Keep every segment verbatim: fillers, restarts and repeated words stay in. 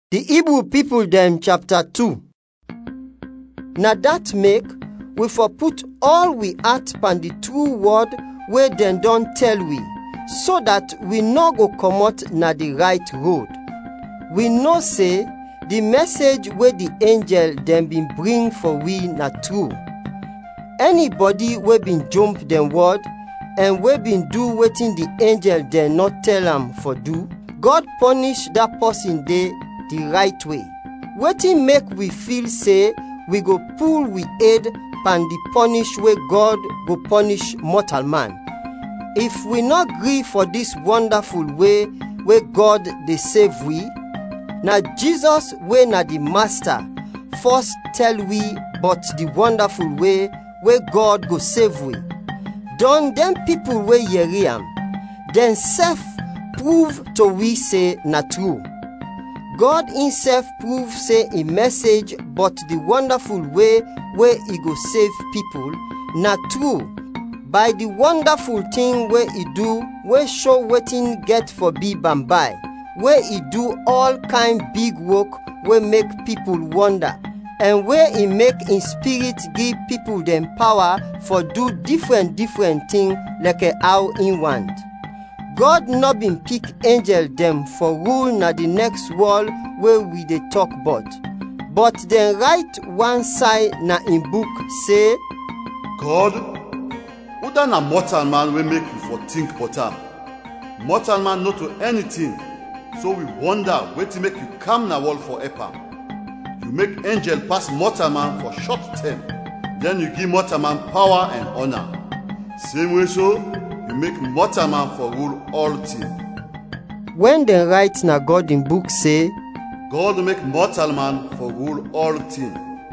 The Hebrew people dem chapter two. Na that make we for put all we heart pan the true word wey dem don tell we, so that we no go comot na the right road. We know say the message wey the angel dem bin bring for we na true. Anybody wey bin jump dem word and wey bin do wetin the angel dem not tell am for do, God punish that person dey the right way. Wetin make we feel say we go pull we head pan the punish wey God go punish mortal man. If we not gree for this wonderful way wey God dey save we, na Jesus wey na the master first tell we but the wonderful way wey God go save we. Don them people wey hear am, then self prove to we say na true. God himself prove say a message but the wonderful way where he go save people na true, by the wonderful thing where he do, where show wetin get for be bambai, where he do all kind big work where make people wonder, and where he make in spirit give people them power for do different different thing like a how he want. God no been pick angel them for rule na the next world where we dey talk about, but then write one side na in book say, God, who done a mortal man will make you for think but am. Mortal man not to anything, so we wonder where to make you come na world for help am. You make angel pass mortal man for short term, then you give mortal man power and honor. Same way so, you make mortal man for rule all things. When they write na God in book say, God will make mortal man for rule all things.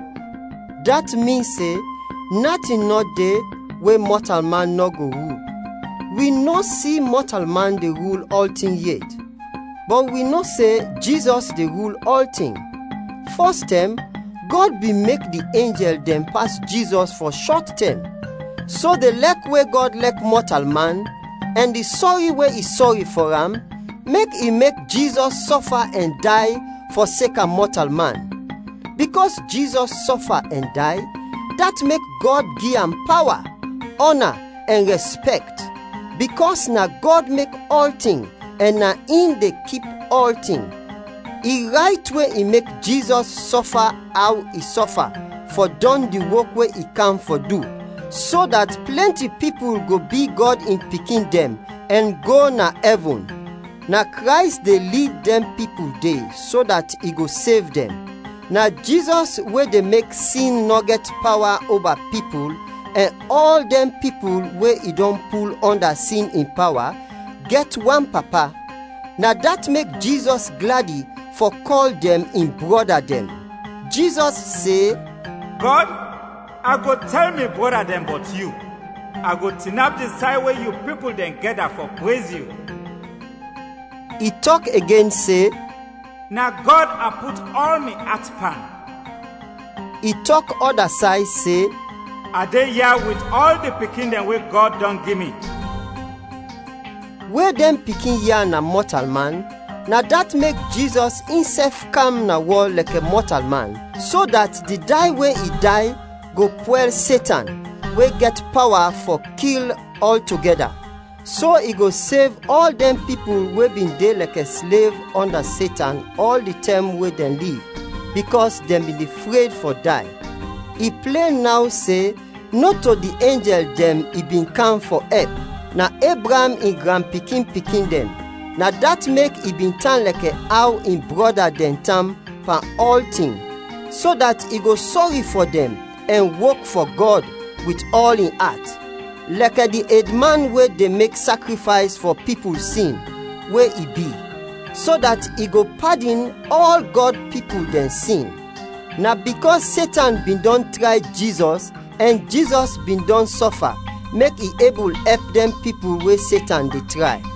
That means say, nothing not there where mortal man no go rule. We no see mortal man dey rule all things yet, but we know say Jesus dey rule all things. First term, God be make the angel them pass Jesus for short term. So the lack where God lack mortal man, and the sorry where he sorry for him, make he make Jesus suffer and die for sake of mortal man. Because Jesus suffer and die, that make God give him power, honor and respect. Because na God make all thing, and na in they keep all thing. He right way he make Jesus suffer how he suffer, for done the work where he come for do, so that plenty people go be God in picking them and go na heaven. Na Christ they lead them people day, so that he go save them. Na Jesus where they make sin no get power over people, and all them people where he don't pull under sin in power, get one papa. Na that make Jesus gladdy for call them in brother them. Jesus say, God, I go tell me brother them but you. I go turn up the side where you people then gather for praise you. He talk again say, now God I put all me at pan. He talk other side say, are they here with all the picking them where God don't give me? Where them picking here na mortal man, now that make Jesus himself come na world like a mortal man, so that the die where he die go quell Satan, where get power for kill altogether. So he go save all them people where been there like a slave under Satan all the time where they live, because them been afraid for die. He plain now say, not to the angel them he been come for help. Na Abraham in grand picking picking them. Na that make he been turn like a how in brother them tam for all thing, so that he go sorry for them and work for God with all in heart. Like a the head man where they make sacrifice for people's sin, where he be, so that he go pardon all God people then sin. Now because Satan been done try Jesus, and Jesus been done suffer, make he able help them people where Satan they try.